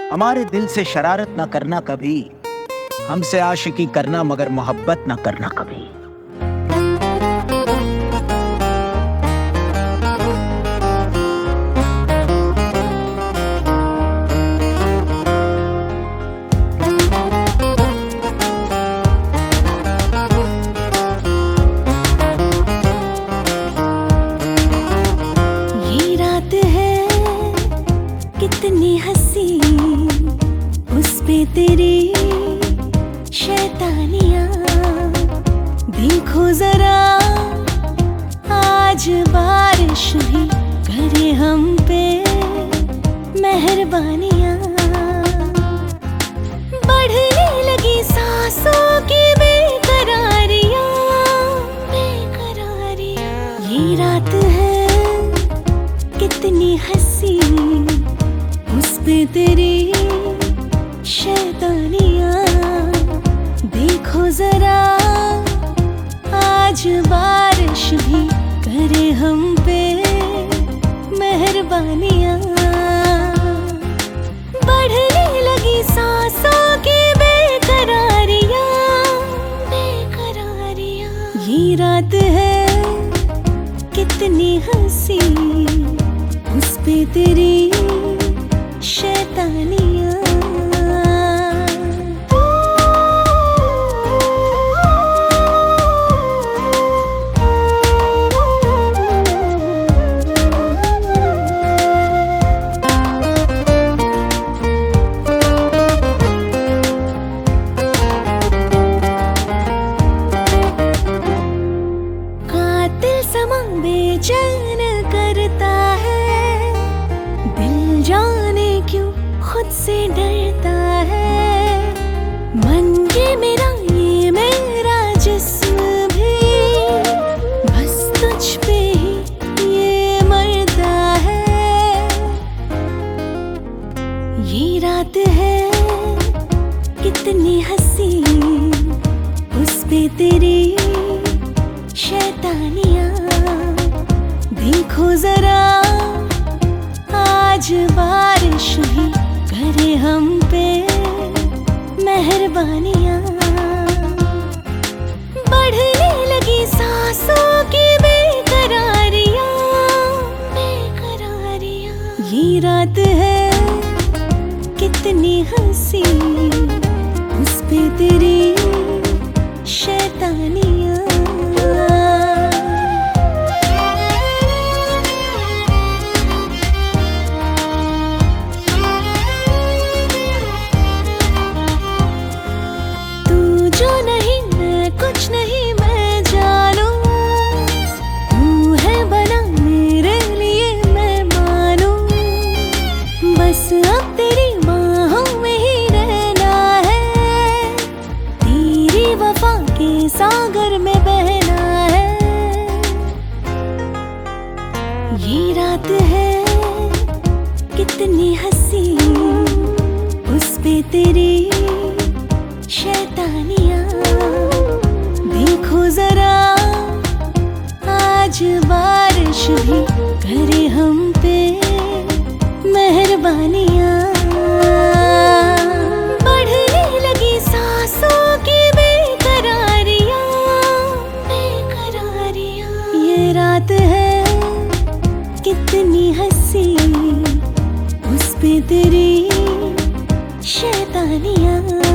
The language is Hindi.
हमारे दिल से शरारत ना करना कभी, हमसे आशिकी करना मगर मोहब्बत ना करना कभी। ये रात है कितनी हंसी, उस पे तेरी शैतानियां। देखो जरा आज बारिश भी करे हम पे मेहरबानियां। बढ़ने लगी सांसों की बेकरारियां, बेकरारियां। ये रात है कितनी हंसी, उस पे तेरी शैतानियां। देखो जरा आज बारिश भी करे हम पे मेहरबानियां। बढ़ने लगी सांसों की बेकरारियां, बेकरारियां। ये रात है कितनी हंसी, उस पे तेरी शैतानियां। कातिल समा बेचैन करता है, दिल जाने क्यों खुद से डरता है। मन ये मेरा जिस्म भी बस तुझ पे ही ये मरता है। ये रात है कितनी हंसी, उस पे तेरी शैतानियां। देखो जरा आज बारिश भी करे हम पे मेहरबानियां। बढ़ने लगी सांसों की बेकरारियां, बेकरारियां। ये रात है कितनी हंसी, उस पे तेरी शैतानियां। जो नहीं मैं कुछ नहीं मैं जानूं, तू है बना मेरे लिए मैं मानूं। बस अब तेरी बाहों में ही रहना है, तेरी वफा के सागर में बहना है। ये रात है कितनी हंसी, उस पे तेरी शैतानियां। देखो जरा आज बारिश भी करे हम पे मेहरबानियां। बढ़ने लगी सांसों की बेकरारियां, बेकरारियां। ये रात है कितनी हंसी, उस पे तेरी शैतानियां।